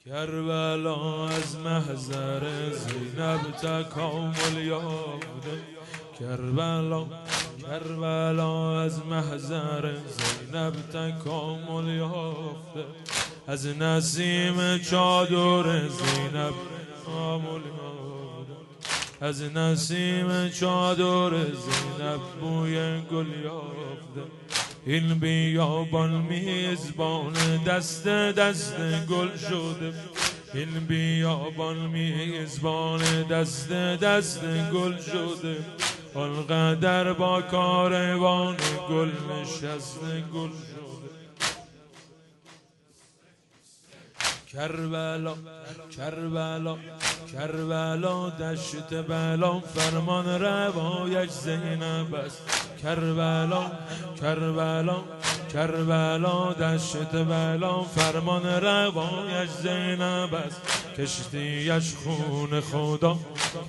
کربلا از محضر زینب تکامل یافته. کربلا از محضر زینب تکامل یافته. از نسیم چادر زینب تکامل یافته. از نسیم چادر زینب بوی گل یافته. این بیابان میزبان دست گل شده. این بیابان میزبان دست گل شده. آنقدر با کاروان گل نشست گل شده. کربلا دشت بلا فرمان روایش زینب است. کربلا دشت بلا فرمان روایش زینب است. کشتیش خون خدا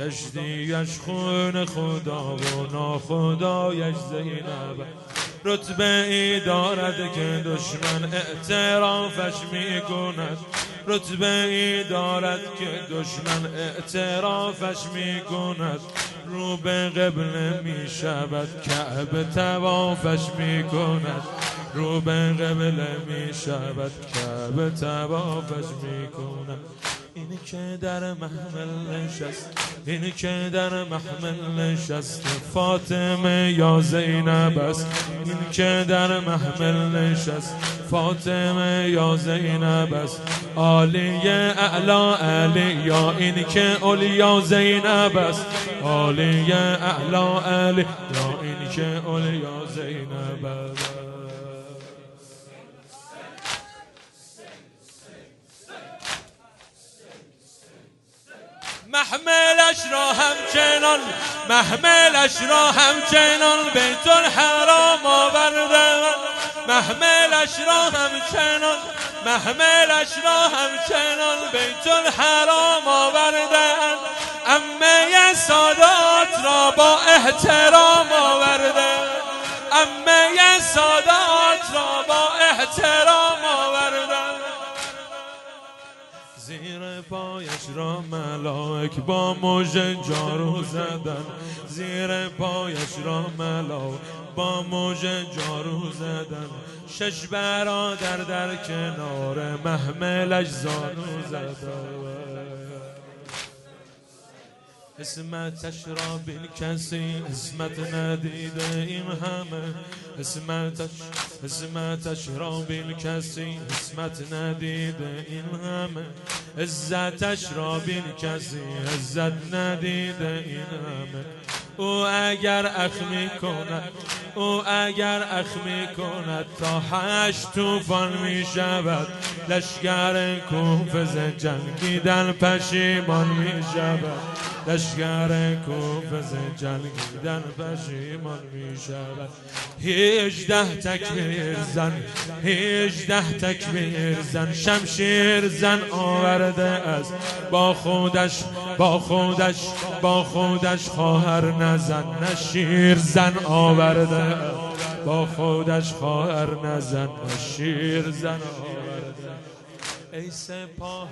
و ناخدایش زینب است. رتبه ای دارد که دشمن اعترافش می کند. رتبه ای دارد که دشمن اعترافش می کند. رو به قبله می شود کعبه طوافش می کند. رو به قبله می شود کعبه طوافش می کند. این که در محمل نشست، این که در محمل نشست فاطمه یا زینب است. این که در محمل نشست فاطمه یا زینب است. عالی اعلا علی یا این که اولیا زینب است. عالی اعلا علی یا این که اولیا زینب است. محملش را همچنان بیت الحرام آورده. محملش را همچنان بیت الحرام آورده. عمه سادات را با احترام آورده. عمه سادات را با احترام آورده. زیر پایش را ملائک با مژه جارو زدن. زیر پایش را ملائک با مژه جارو زدن. 6 برادر در کنار محملش زانو زدن. اسمتش را بین کسی اسمت ندیده این همه. اسمتش را بین کسی اسمت ندیده این همه. عزتش را بین کسی عزت ندیده این همه. او اگر اخ می کند تا 8 طوفان می شود. لشکر کوفه ز جنگیدن پشیمان می شود. لشکر کوفه ز جنگیدن پشیمان می شود. 18 تکبیر زن شمشیر زن آورده است. با خودش خواهر نزن نشیر زن آورده است. با خودش خواهر نزن نشیر زن آورده. ای سپاه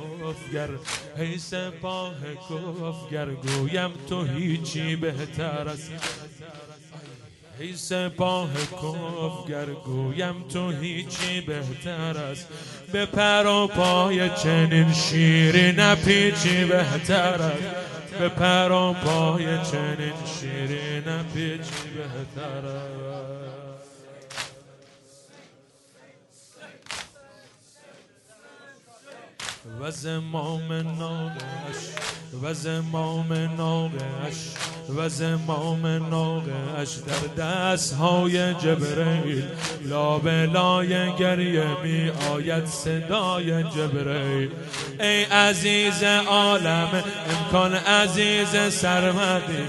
کفگر گویم تو هیچی بهتر است. ای سپاه کفگر گویم تو هیچی بهتر است. به پر و پای چنین شیری نپیچی بهتر است. به پر و پای چنین شیری نپیچی بهتر است. و زمام ناقش در دستهای جبرئیل. لابلای گریه می آید صدای جبرئیل. ای عزیز عالم امکان عزیز سرمدی.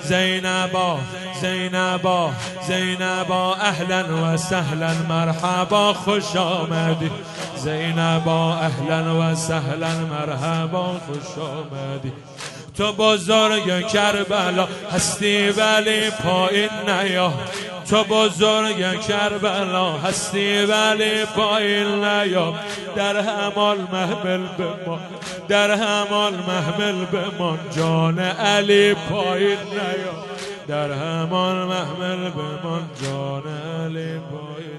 زینبا اهلا و سهلا مرحبا خوش آمدی. زینبا اهلا و سهلا مرحبا خوش آمدی. تو بزرگ کربلا هستی ولی پایین نیا. تو بزرگ کربلا هستی ولی پایین نیا، در همان محمل بمان، در همان محمل بمان، جان علی پایین نیا، در همان محمل بمان، جان علی پایین